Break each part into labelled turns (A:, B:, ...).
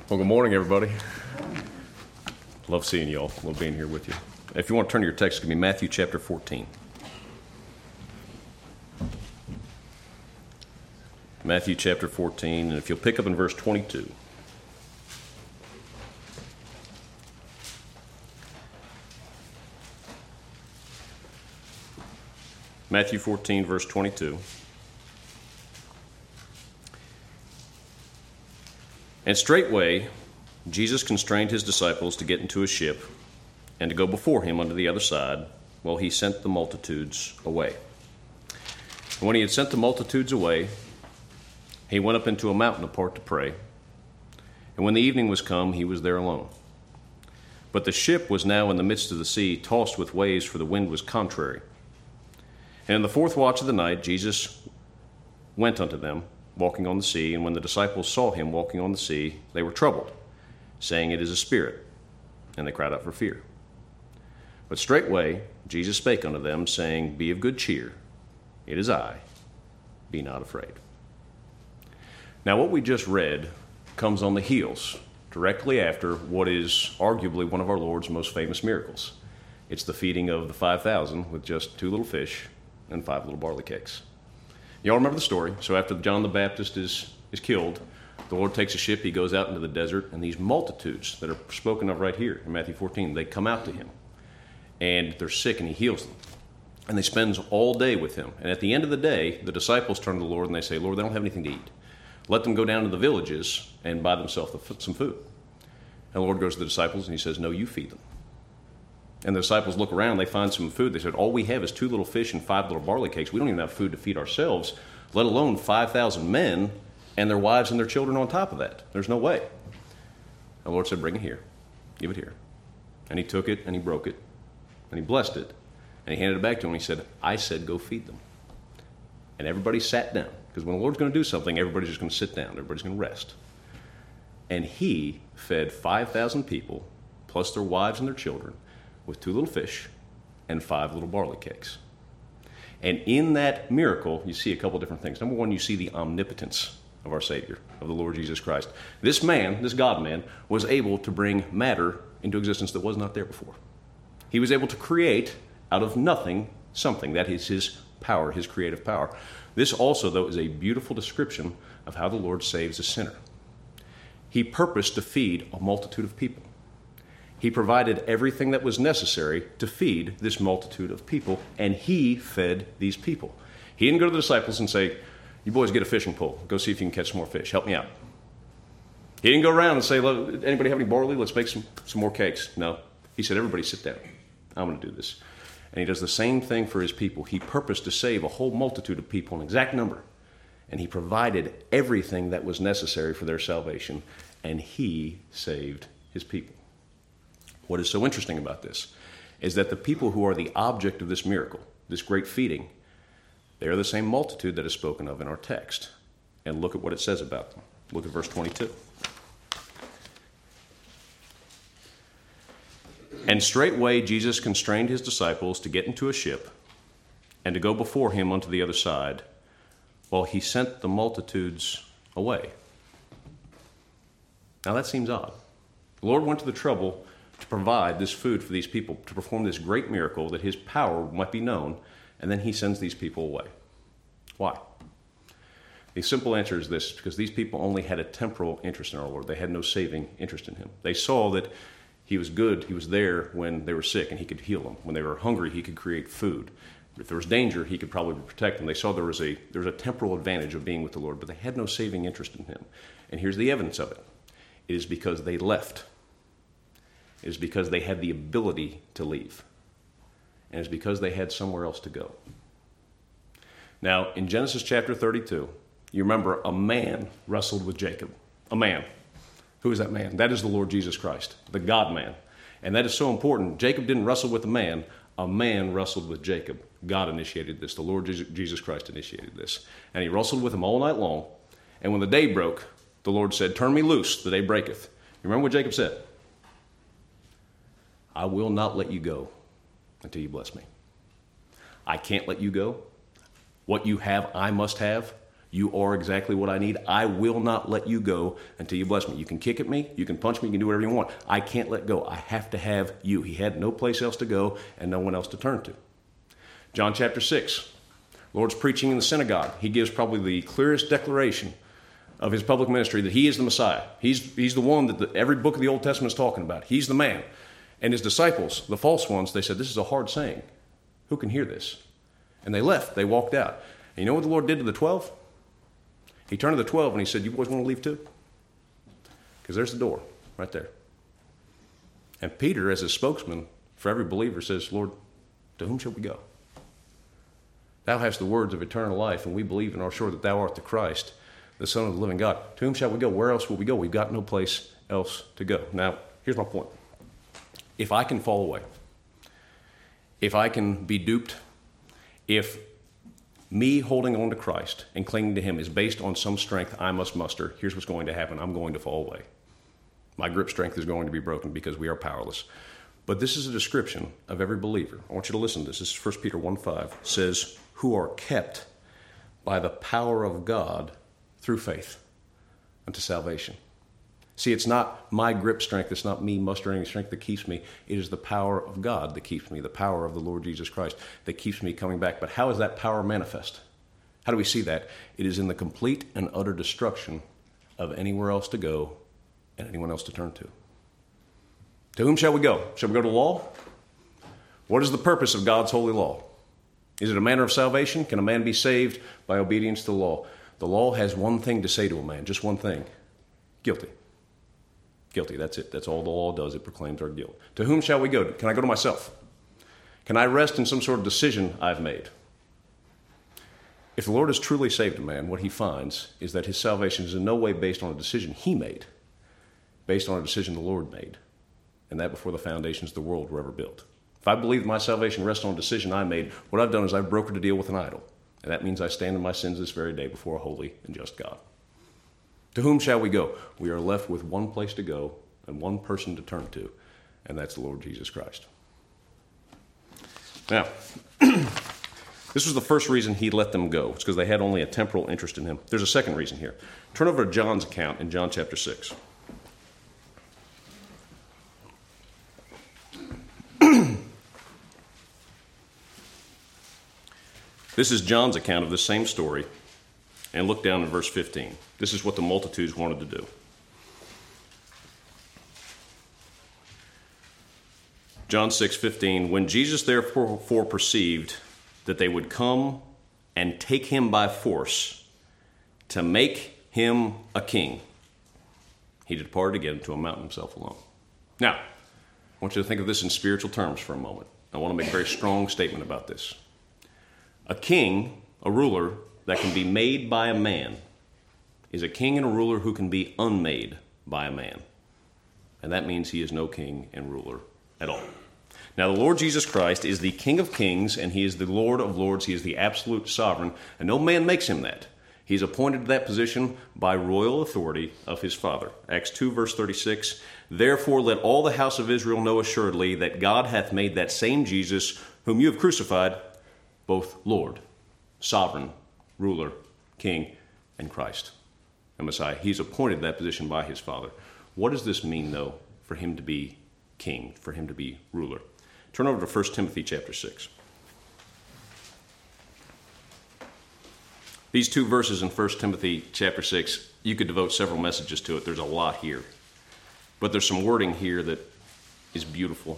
A: Well, good morning, everybody. Love seeing you all. Love being here with you. If you want to turn to your text, it's going to be Matthew chapter 14. Matthew chapter 14, and if you'll pick up in verse 22. Matthew 14, verse 22. And straightway Jesus constrained his disciples to get into a ship and to go before him unto the other side, while he sent the multitudes away. And when he had sent the multitudes away, he went up into a mountain apart to pray. And when the evening was come, he was there alone. But the ship was now in the midst of the sea, tossed with waves, for the wind was contrary. And in the fourth watch of the night, Jesus went unto them, walking on the sea. And when the disciples saw him walking on the sea, they were troubled, saying, It is a spirit. And they cried out for fear. But straightway Jesus spake unto them, saying, Be of good cheer, it is I, be not afraid. Now what we just read comes on the heels, directly after what is arguably one of our Lord's most famous miracles. It's the feeding of the 5,000 with just 2 little fish and 5 little barley cakes. Y'all remember the story. So after John the Baptist is killed, the Lord takes a ship, he goes out into the desert, and these multitudes that are spoken of right here in Matthew 14, they come out to him. And they're sick, and he heals them. And they spend all day with him. And at the end of the day, the disciples turn to the Lord, and they say, Lord, they don't have anything to eat. Let them go down to the villages and buy themselves some food. And the Lord goes to the disciples, and he says, No, you feed them. And the disciples look around, they find some food. They said, all we have is 2 little fish and 5 little barley cakes. We don't even have food to feed ourselves, let alone 5,000 men and their wives and their children on top of that. There's no way. And the Lord said, Bring it here. Give it here. And he took it, and he broke it, and he blessed it, and he handed it back to him, and he said, I said, go feed them. And everybody sat down, because when the Lord's going to do something, everybody's just going to sit down. Everybody's going to rest. And he fed 5,000 people, plus their wives and their children, with 2 little fish and 5 little barley cakes. And in that miracle, you see a couple different things. Number one, you see the omnipotence of our Savior, of the Lord Jesus Christ. This man, this God-man, was able to bring matter into existence that was not there before. He was able to create out of nothing something. That is his power, his creative power. This also, though, is a beautiful description of how the Lord saves a sinner. He purposed to feed a multitude of people. He provided everything that was necessary to feed this multitude of people, and he fed these people. He didn't go to the disciples and say, You boys get a fishing pole. Go see if you can catch some more fish. Help me out. He didn't go around and say, Anybody have any barley? Let's make some more cakes. No. He said, Everybody sit down. I'm going to do this. And he does the same thing for his people. He purposed to save a whole multitude of people, an exact number. And he provided everything that was necessary for their salvation, and he saved his people. What is so interesting about this is that the people who are the object of this miracle, this great feeding, they are the same multitude that is spoken of in our text. And look at what it says about them. Look at verse 22. And straightway Jesus constrained his disciples to get into a ship and to go before him unto the other side, while he sent the multitudes away. Now that seems odd. The Lord went to the trouble to provide this food for these people, to perform this great miracle that his power might be known, and then he sends these people away. Why? The simple answer is this: because these people only had a temporal interest in our Lord. They had no saving interest in him. They saw that he was good, he was there when they were sick, and he could heal them. When they were hungry, he could create food. If there was danger, he could probably protect them. They saw there was a temporal advantage of being with the Lord, but they had no saving interest in him. And here's the evidence of it. It is because they left. It is because they had the ability to leave. And it's because they had somewhere else to go. Now, in Genesis chapter 32, you remember a man wrestled with Jacob. A man. Who is that man? That is the Lord Jesus Christ, the God-man. And that is so important. Jacob didn't wrestle with a man wrestled with Jacob. God initiated this. The Lord Jesus Christ initiated this. And he wrestled with him all night long. And when the day broke, the Lord said, Turn me loose, the day breaketh. You remember what Jacob said? I will not let you go until you bless me. I can't let you go. What you have, I must have. You are exactly what I need. I will not let you go until you bless me. You can kick at me, you can punch me, you can do whatever you want. I can't let go. I have to have you. He had no place else to go and no one else to turn to. John chapter 6, Lord's preaching in the synagogue. He gives probably the clearest declaration of his public ministry that he is the Messiah. He's the one that every book of the Old Testament is talking about. He's the man. And his disciples, the false ones, they said, this is a hard saying. Who can hear this? And they left. They walked out. And you know what the Lord did to the 12? He turned to the 12 and he said, you boys want to leave too? Because there's the door right there. And Peter, as a spokesman for every believer, says, Lord, to whom shall we go? Thou hast the words of eternal life, and we believe and are sure that thou art the Christ, the Son of the living God. To whom shall we go? Where else will we go? We've got no place else to go. Now, here's my point. If I can fall away, if I can be duped, if me holding on to Christ and clinging to him is based on some strength I must muster, here's what's going to happen. I'm going to fall away. My grip strength is going to be broken because we are powerless. But this is a description of every believer. I want you to listen to this. This is 1 Peter 1:5. It says, who are kept by the power of God through faith unto salvation. See, it's not my grip strength. It's not me mustering strength that keeps me. It is the power of God that keeps me, the power of the Lord Jesus Christ that keeps me coming back. But how is that power manifest? How do we see that? It is in the complete and utter destruction of anywhere else to go and anyone else to turn to. To whom shall we go? Shall we go to law? What is the purpose of God's holy law? Is it a manner of salvation? Can a man be saved by obedience to the law? The law has one thing to say to a man, just one thing. Guilty. Guilty, that's it. That's all the law does. It proclaims our guilt. To whom shall we go? Can I go to myself? Can I rest in some sort of decision I've made? If the Lord has truly saved a man, what he finds is that his salvation is in no way based on a decision he made, based on a decision the Lord made, and that before the foundations of the world were ever built. If I believe my salvation rests on a decision I made, what I've done is I've brokered a deal with an idol, and that means I stand in my sins this very day before a holy and just God. To whom shall we go? We are left with one place to go and one person to turn to, and that's the Lord Jesus Christ. Now, this was the first reason he let them go. It's because they had only a temporal interest in him. There's a second reason here. Turn over to John's account in John chapter 6. This is John's account of the same story. And look down in verse 15. This is what the multitudes wanted to do. John 6:15. When Jesus therefore perceived that they would come and take him by force to make him a king, he departed again to a mountain himself alone. Now, I want you to think of this in spiritual terms for a moment. I want to make a very strong statement about this. A king, a ruler, that can be made by a man is a king and a ruler who can be unmade by a man. And that means he is no king and ruler at all. Now, the Lord Jesus Christ is the King of kings, and he is the Lord of lords. He is the absolute sovereign, and no man makes him that. He's appointed to that position by royal authority of his Father. Acts 2, verse 36, therefore let all the house of Israel know assuredly that God hath made that same Jesus, whom you have crucified, both Lord, sovereign, ruler, king, and Christ, and Messiah. He's appointed that position by his Father. What does this mean, though, for him to be king, for him to be ruler? Turn over to 1 Timothy chapter 6. These two verses in 1 Timothy chapter 6, you could devote several messages to it. There's a lot here. But there's some wording here that is beautiful.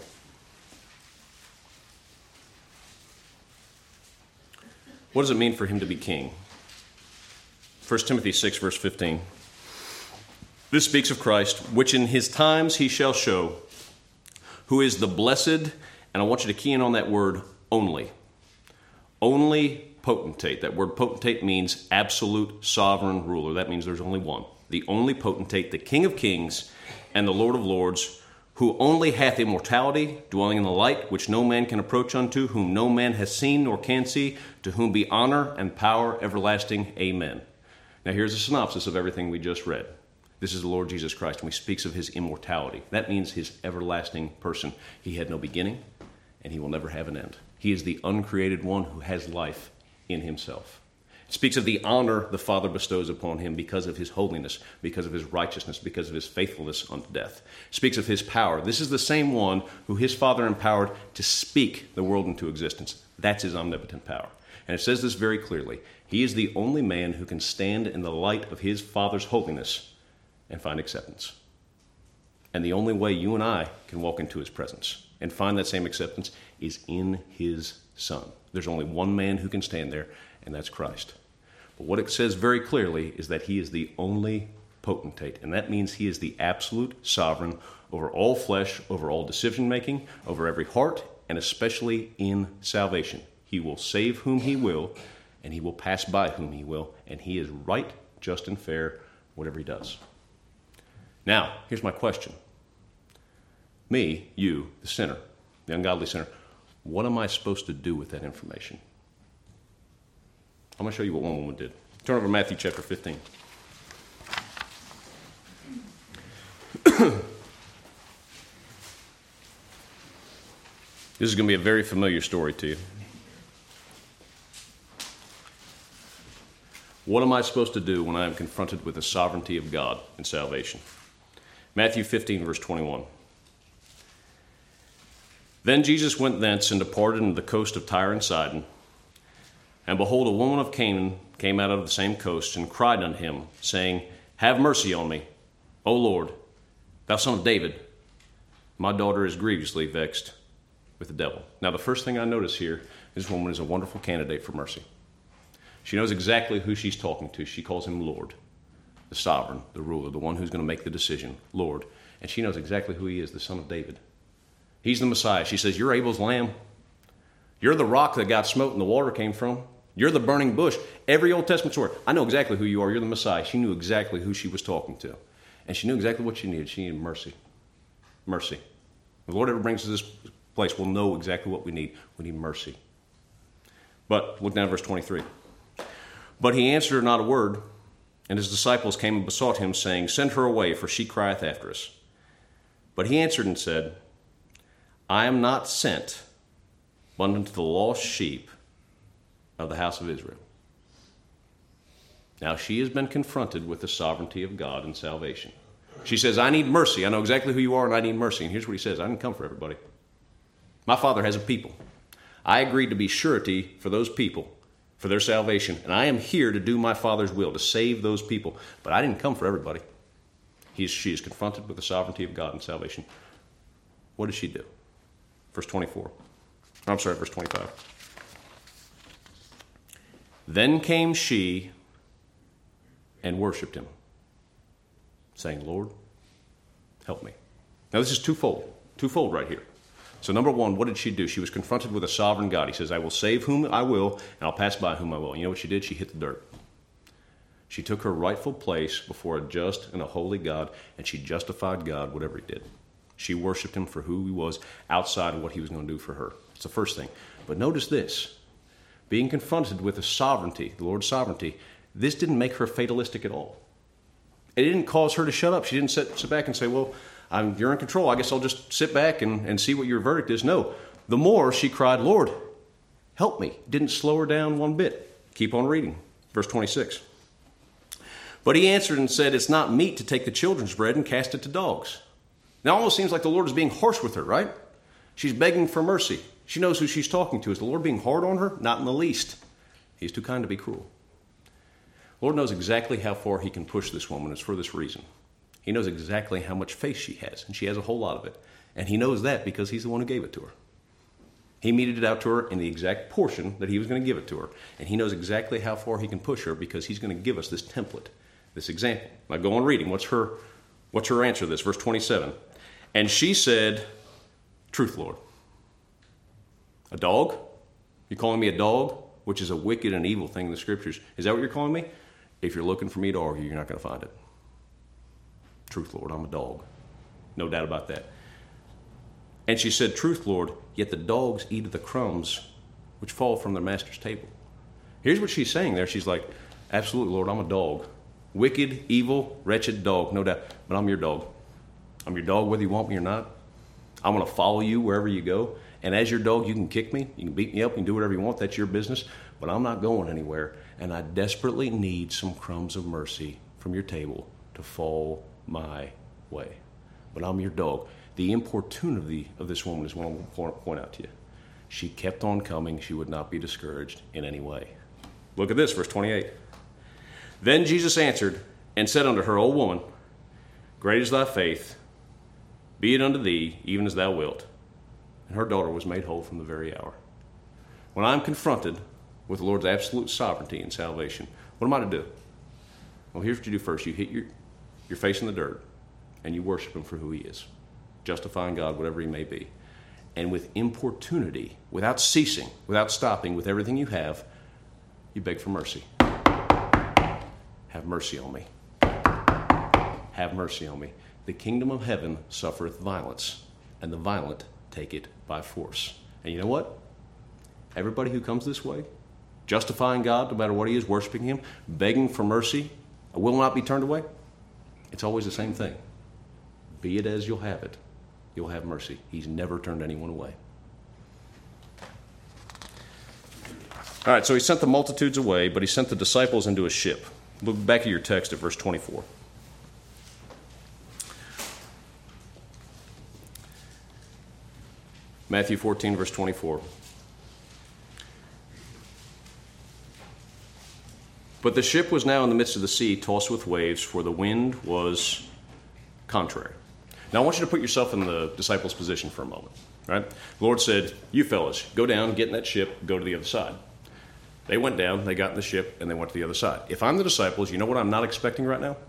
A: What does it mean for him to be king? 1 Timothy 6, verse 15. This speaks of Christ, which in his times he shall show, who is the blessed, and I want you to key in on that word, only. Only potentate. That word potentate means absolute sovereign ruler. That means there's only one. The only potentate, the King of kings and the Lord of lords, who only hath immortality, dwelling in the light, which no man can approach unto, whom no man has seen nor can see, to whom be honor and power everlasting. Amen. Now here's a synopsis of everything we just read. This is the Lord Jesus Christ, and he speaks of his immortality. That means his everlasting person. He had no beginning, and he will never have an end. He is the uncreated one who has life in himself. It speaks of the honor the Father bestows upon him because of his holiness, because of his righteousness, because of his faithfulness unto death. It speaks of his power. This is the same one who his Father empowered to speak the world into existence. That's his omnipotent power. And it says this very clearly. He is the only man who can stand in the light of his Father's holiness and find acceptance. And the only way you and I can walk into his presence and find that same acceptance is in his Son. There's only one man who can stand there, and that's Christ. But what it says very clearly is that he is the only potentate, and that means he is the absolute sovereign over all flesh, over all decision-making, over every heart, and especially in salvation. He will save whom he will, and he will pass by whom he will, and he is right, just, and fair, whatever he does. Now, here's my question. Me, you, the sinner, the ungodly sinner, what am I supposed to do with that information? I'm going to show you what one woman did. Turn over to Matthew chapter 15. This is going to be a very familiar story to you. What am I supposed to do when I am confronted with the sovereignty of God in salvation? Matthew 15, verse 21. Then Jesus went thence and departed into the coast of Tyre and Sidon. And behold, a woman of Canaan came out of the same coast and cried unto him, saying, Have mercy on me, O Lord, thou son of David. My daughter is grievously vexed with the devil. Now, the first thing I notice here, this woman is a wonderful candidate for mercy. She knows exactly who she's talking to. She calls him Lord, the sovereign, the ruler, the one who's going to make the decision, Lord. And she knows exactly who he is, the son of David. He's the Messiah. She says, You're Abel's lamb. You're the rock that got smote and the water came from. You're the burning bush. Every Old Testament story. I know exactly who you are. You're the Messiah. She knew exactly who she was talking to. And she knew exactly what she needed. She needed mercy. Mercy. If the Lord ever brings us to this place, we'll know exactly what we need. We need mercy. But look down at verse 23. But he answered her not a word, and his disciples came and besought him, saying, Send her away, for she crieth after us. But he answered and said, I am not sent but unto the lost sheep of the house of Israel. Now she has been confronted with the sovereignty of God and salvation. She says, I need mercy. I know exactly who you are, and I need mercy. And here's what he says. I didn't come for everybody. My Father has a people. I agreed to be surety for those people, for their salvation. And I am here to do my Father's will, to save those people. But I didn't come for everybody. She is confronted with the sovereignty of God and salvation. What does she do? Verse 24. I'm sorry, verse 25. Then came she and worshipped him, saying, Lord, help me. Now this is twofold right here. So number one, what did she do? She was confronted with a sovereign God. He says, I will save whom I will, and I'll pass by whom I will. You know what she did? She hit the dirt. She took her rightful place before a just and a holy God, and she justified God, whatever he did. She worshiped him for who he was outside of what he was going to do for her. It's the first thing. But notice this. Being confronted with the sovereignty, the Lord's sovereignty, this didn't make her fatalistic at all. It didn't cause her to shut up. She didn't sit back and say, well, you're in control. I guess I'll just sit back and see what your verdict is. No. The more she cried, Lord, help me. Didn't slow her down one bit. Keep on reading. Verse 26. But he answered and said, It's not meet to take the children's bread and cast it to dogs. Now, it almost seems like the Lord is being harsh with her, right? She's begging for mercy. She knows who she's talking to. Is the Lord being hard on her? Not in the least. He's too kind to be cruel. The Lord knows exactly how far he can push this woman. It's for this reason. He knows exactly how much faith she has, and she has a whole lot of it. And he knows that because he's the one who gave it to her. He meted it out to her in the exact portion that he was going to give it to her. And he knows exactly how far he can push her because he's going to give us this template, this example. Now go on reading. What's her answer to this? Verse 27. And she said, Truth, Lord. A dog? You're calling me a dog? Which is a wicked and evil thing in the scriptures. Is that what you're calling me? If you're looking for me to argue, you're not going to find it. Truth, Lord, I'm a dog. No doubt about that. And she said, Truth, Lord, yet the dogs eat of the crumbs which fall from their master's table. Here's what she's saying there. She's like, absolutely, Lord, I'm a dog. Wicked, evil, wretched dog, no doubt. But I'm your dog. I'm your dog whether you want me or not. I'm going to follow you wherever you go. And as your dog, you can kick me. You can beat me up. You can do whatever you want. That's your business. but I'm not going anywhere, and I desperately need some crumbs of mercy from your table to fall my way. But I'm your dog. The importunity of this woman is what I want to point out to you. She kept on coming. She would not be discouraged in any way. Look at this, verse 28. Then Jesus answered and said unto her, O woman, great is thy faith. Be it unto thee, even as thou wilt. And her daughter was made whole from the very hour. When I'm confronted with the Lord's absolute sovereignty and salvation, what am I to do? Well, here's what you do first. You hit your face in the dirt, and you worship him for who he is, justifying God, whatever he may be. And with importunity, without ceasing, without stopping, with everything you have, you beg for mercy. Have mercy on me. Have mercy on me. The kingdom of heaven suffereth violence, and the violent take it by force. And you know what? Everybody who comes this way, justifying God no matter what he is, worshiping him, begging for mercy, will not be turned away, it's always the same thing. Be it as you'll have it. You'll have mercy. He's never turned anyone away. All right, so he sent the multitudes away, but he sent the disciples into a ship. Look back at your text at verse 24. Matthew 14, verse 24. But the ship was now in the midst of the sea, tossed with waves, for the wind was contrary. Now I want you to put yourself in the disciples' position for a moment. Right? The Lord said, you fellas, go down, get in that ship, go to the other side. They went down, they got in the ship, and they went to the other side. If I'm the disciples, you know what I'm not expecting right now?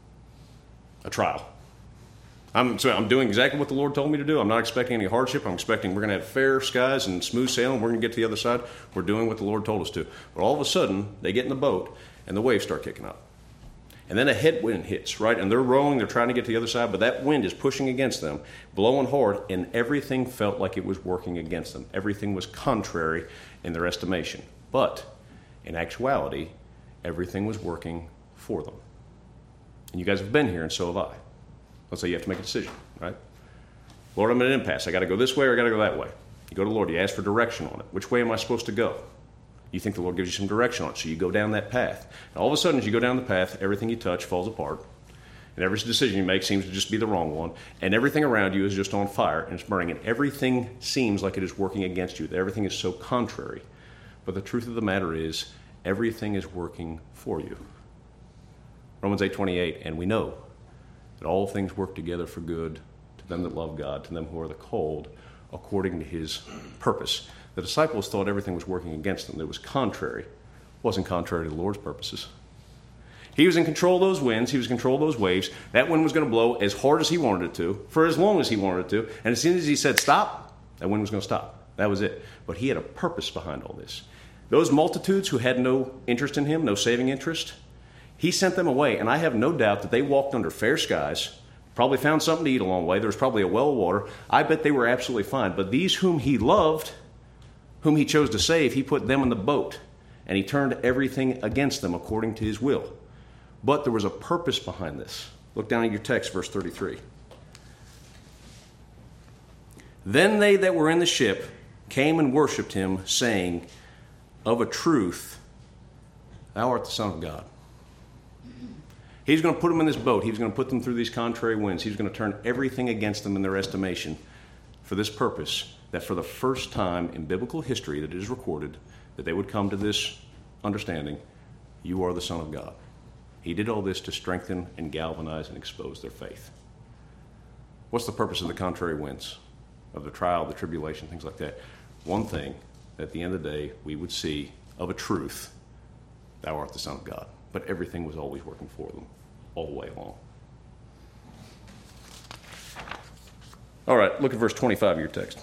A: A trial. I'm doing exactly what the Lord told me to do. I'm not expecting any hardship. I'm expecting we're going to have fair skies and smooth sailing. We're going to get to the other side. We're doing what the Lord told us to. But all of a sudden, they get in the boat, and the waves start kicking up. And then a headwind hits, right? And they're rowing, they're trying to get to the other side, but that wind is pushing against them, blowing hard, and everything felt like it was working against them. Everything was contrary in their estimation. But in actuality, everything was working for them. And you guys have been here, and so have I. Let's say you have to make a decision, right? Lord, I'm at an impasse. I got to go this way or I got to go that way. You go to the Lord. You ask for direction on it. Which way am I supposed to go? You think the Lord gives you some direction on it, so you go down that path. And all of a sudden, as you go down the path, everything you touch falls apart. And every decision you make seems to just be the wrong one. And everything around you is just on fire and it's burning. And everything seems like it is working against you. Everything is so contrary. But the truth of the matter is, everything is working for you. Romans 8:28, and we know that all things work together for good to them that love God, to them who are the called according to his purpose. The disciples thought everything was working against them. That was contrary. It wasn't contrary to the Lord's purposes. He was in control of those winds. He was in control of those waves. That wind was going to blow as hard as he wanted it to, for as long as he wanted it to. And as soon as he said stop, that wind was going to stop. That was it. But he had a purpose behind all this. Those multitudes who had no interest in him, no saving interest, he sent them away, and I have no doubt that they walked under fair skies, probably found something to eat along the way. There was probably a well of water. I bet they were absolutely fine. But these whom he loved, whom he chose to save, he put them in the boat, and he turned everything against them according to his will. But there was a purpose behind this. Look down at your text, verse 33. Then they that were in the ship came and worshipped him, saying, of a truth, thou art the Son of God. He's going to put them in this boat. He's going to put them through these contrary winds. He's going to turn everything against them in their estimation for this purpose, that for the first time in biblical history that it is recorded, that they would come to this understanding, you are the Son of God. He did all this to strengthen and galvanize and expose their faith. What's the purpose of the contrary winds, of the trial, the tribulation, things like that? One thing, at the end of the day, we would see of a truth, thou art the Son of God. But everything was always working for them, all the way along. All right, look at verse 25 of your text.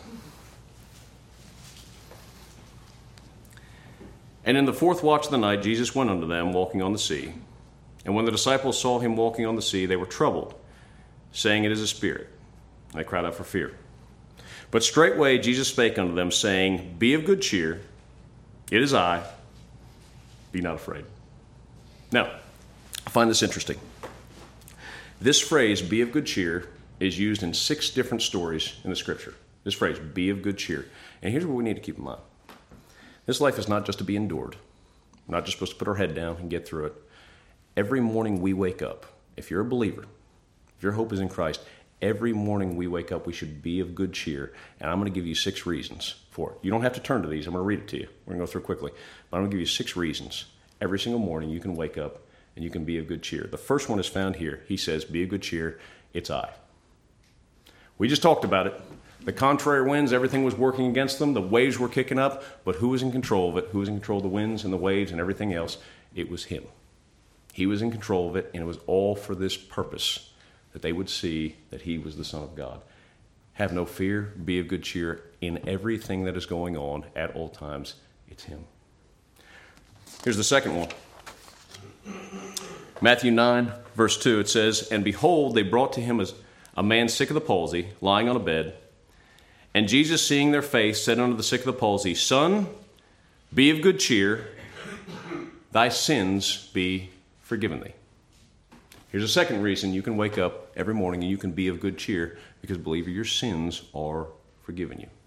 A: And in the fourth watch of the night, Jesus went unto them, walking on the sea. And when the disciples saw him walking on the sea, they were troubled, saying, it is a spirit. And they cried out for fear. But straightway Jesus spake unto them, saying, be of good cheer, it is I, be not afraid. Now, I find this interesting. This phrase, be of good cheer, is used in 6 different stories in the Scripture. This phrase, be of good cheer. And here's what we need to keep in mind. This life is not just to be endured. We're not just supposed to put our head down and get through it. Every morning we wake up, if you're a believer, if your hope is in Christ, every morning we wake up, we should be of good cheer. And I'm going to give you 6 reasons for it. You don't have to turn to these. I'm going to read it to you. We're going to go through quickly. But I'm going to give you 6 reasons. Every single morning you can wake up and you can be of good cheer. The first one is found here. He says, be of good cheer. It's I. We just talked about it. The contrary winds, everything was working against them. The waves were kicking up. But who was in control of it? Who was in control of the winds and the waves and everything else? It was him. He was in control of it, and it was all for this purpose, that they would see that he was the Son of God. Have no fear. Be of good cheer in everything that is going on at all times. It's him. Here's the second one. Matthew 9, verse 2, it says, and behold, they brought to him a man sick of the palsy, lying on a bed. And Jesus, seeing their faith, said unto the sick of the palsy, Son, be of good cheer, thy sins be forgiven thee. Here's a second reason you can wake up every morning and you can be of good cheer, because, believer, your sins are forgiven you.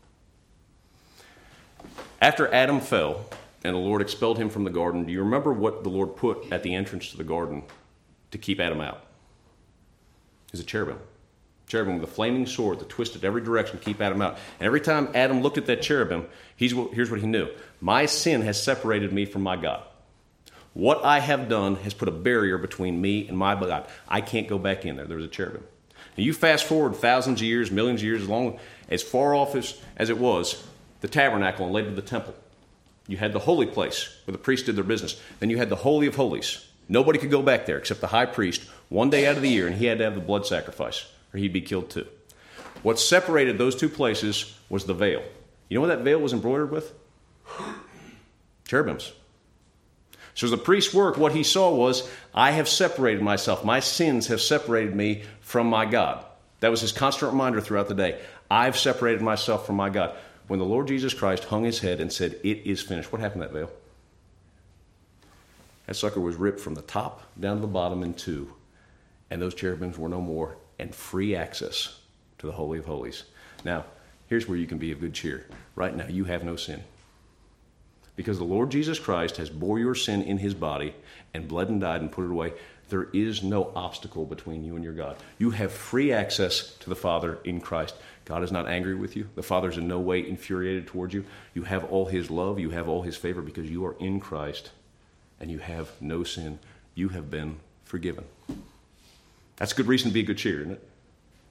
A: After Adam fell and the Lord expelled him from the garden, do you remember what the Lord put at the entrance to the garden to keep Adam out? It was a cherubim. Cherubim with a flaming sword that twisted every direction to keep Adam out. And every time Adam looked at that cherubim, here's what he knew. My sin has separated me from my God. What I have done has put a barrier between me and my God. I can't go back in there. There was a cherubim. And you fast forward thousands of years, millions of years, as far off as it was, the tabernacle and later the temple. You had the holy place where the priests did their business. Then you had the Holy of Holies. Nobody could go back there except the high priest one day out of the year, and he had to have the blood sacrifice, or he'd be killed too. What separated those two places was the veil. You know what that veil was embroidered with? Cherubims. So as the priest's work, what he saw was, I have separated myself. My sins have separated me from my God. That was his constant reminder throughout the day. I've separated myself from my God. When the Lord Jesus Christ hung his head and said, it is finished, what happened to that veil? That sucker was ripped from the top down to the bottom in two, and those cherubims were no more, and free access to the Holy of Holies. Now, here's where you can be of good cheer. Right now, you have no sin. Because the Lord Jesus Christ has bore your sin in his body and bled and died and put it away. There is no obstacle between you and your God. You have free access to the Father in Christ. God is not angry with you. The Father is in no way infuriated towards you. You have all his love. You have all his favor because you are in Christ and you have no sin. You have been forgiven. That's a good reason to be of good cheer, isn't it?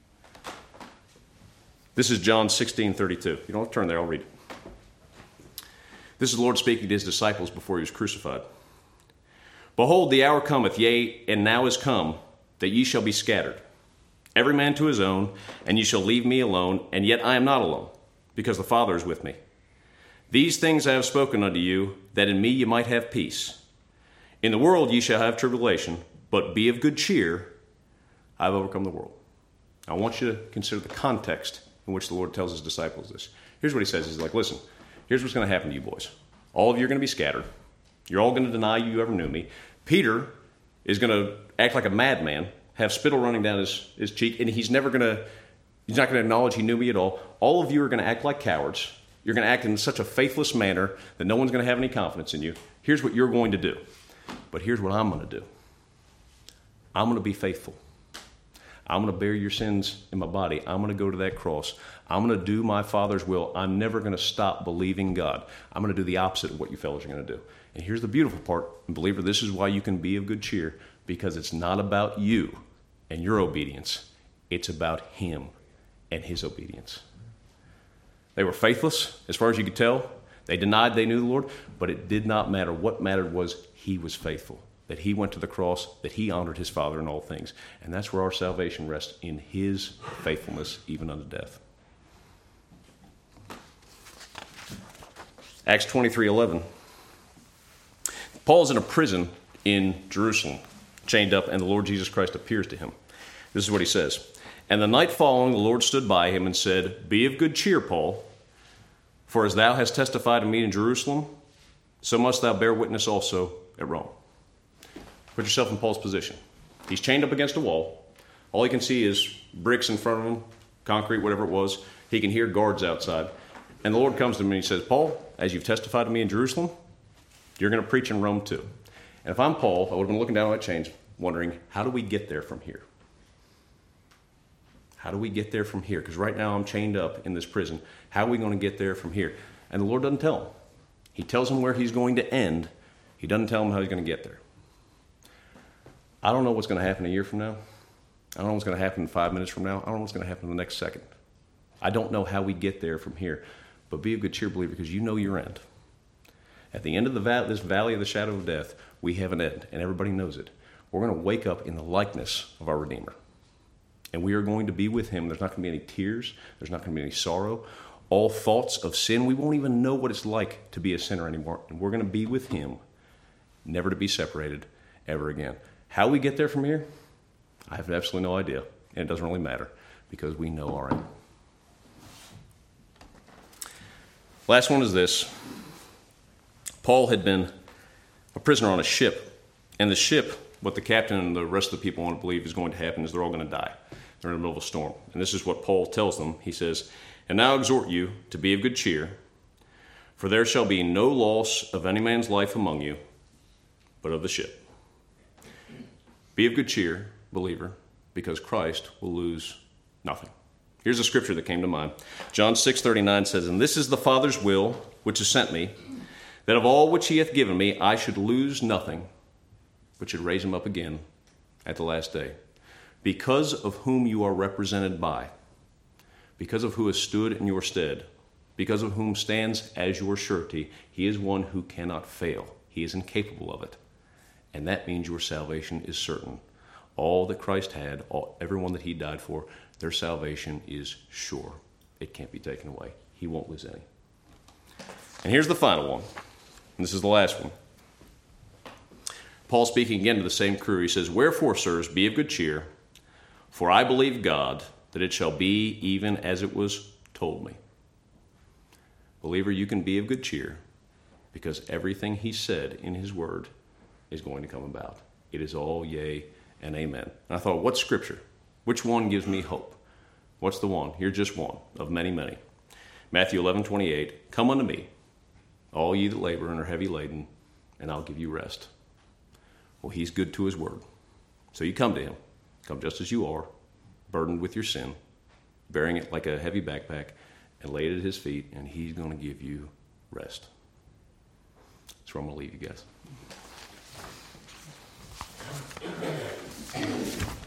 A: This is John 16:32. You don't have to turn there. I'll read it. This is the Lord speaking to his disciples before he was crucified. Behold, the hour cometh, yea, and now is come, that ye shall be scattered, every man to his own, and ye shall leave me alone, and yet I am not alone, because the Father is with me. These things I have spoken unto you, that in me ye might have peace. In the world ye shall have tribulation, but be of good cheer, I have overcome the world. I want you to consider the context in which the Lord tells his disciples this. Here's what he says. He's like, listen, here's what's going to happen to you boys. All of you are going to be scattered. You're all going to deny you ever knew me. Peter is going to act like a madman, have spittle running down his cheek, and he's not going to acknowledge he knew me at all. All of you are going to act like cowards. You're going to act in such a faithless manner that no one's going to have any confidence in you. Here's what you're going to do. But here's what I'm going to do. I'm going to be faithful. I'm going to bear your sins in my body. I'm going to go to that cross. I'm going to do my Father's will. I'm never going to stop believing God. I'm going to do the opposite of what you fellows are going to do. And here's the beautiful part. And believer, this is why you can be of good cheer, because it's not about you and your obedience. It's about him and his obedience. They were faithless, as far as you could tell. They denied they knew the Lord, but it did not matter. What mattered was he was faithful, that he went to the cross, that he honored his Father in all things. And that's where our salvation rests, in his faithfulness, even unto death. Acts 23:11. Paul's in a prison in Jerusalem, chained up, and the Lord Jesus Christ appears to him. This is what he says. And the night following, the Lord stood by him and said, Be of good cheer, Paul, for as thou hast testified to me in Jerusalem, so must thou bear witness also at Rome. Put yourself in Paul's position. He's chained up against a wall. All he can see is bricks in front of him, concrete, whatever it was. He can hear guards outside. And the Lord comes to me and he says, Paul, as you've testified to me in Jerusalem, you're going to preach in Rome too. And if I'm Paul, I would have been looking down at that chain, wondering, how do we get there from here? How do we get there from here? Because right now I'm chained up in this prison. How are we going to get there from here? And the Lord doesn't tell him. He tells him where he's going to end. He doesn't tell him how he's going to get there. I don't know what's going to happen a year from now. I don't know what's going to happen 5 minutes from now. I don't know what's going to happen in the next second. I don't know how we get there from here. But be of good cheer, believer, because you know your end. At the end of this valley of the shadow of death, we have an end, and everybody knows it. We're going to wake up in the likeness of our Redeemer. And we are going to be with him. There's not going to be any tears. There's not going to be any sorrow. All thoughts of sin, we won't even know what it's like to be a sinner anymore. And we're going to be with him, never to be separated ever again. How we get there from here, I have absolutely no idea. And it doesn't really matter because we know our end. Last one is this. Paul had been a prisoner on a ship. And the ship, what the captain and the rest of the people want to believe is going to happen is they're all going to die. They're in the middle of a storm. And this is what Paul tells them. He says, and now I exhort you to be of good cheer, for there shall be no loss of any man's life among you, but of the ship. Be of good cheer, believer, because Christ will lose nothing. Here's a scripture that came to mind. John 6:39 says, and this is the Father's will, which has sent me, that of all which he hath given me, I should lose nothing, but should raise him up again at the last day. Because of whom you are represented by, because of who has stood in your stead, because of whom stands as your surety, he is one who cannot fail. He is incapable of it. And that means your salvation is certain. All that Christ had, everyone that he died for, their salvation is sure. It can't be taken away. He won't lose any. And here's the final one. And this is the last one. Paul speaking again to the same crew. He says, wherefore, sirs, be of good cheer, for I believe God, that it shall be even as it was told me. Believer, you can be of good cheer because everything he said in his word is going to come about. It is all yea and amen. And I thought, what scripture? Which one gives me hope? What's the one? Here's just one of many, many. Matthew 11:28, come unto me, all ye that labor and are heavy laden, and I'll give you rest. Well, he's good to his word. So you come to him. Come just as you are, burdened with your sin, bearing it like a heavy backpack, and lay it at his feet, and he's going to give you rest. That's where I'm going to leave you guys.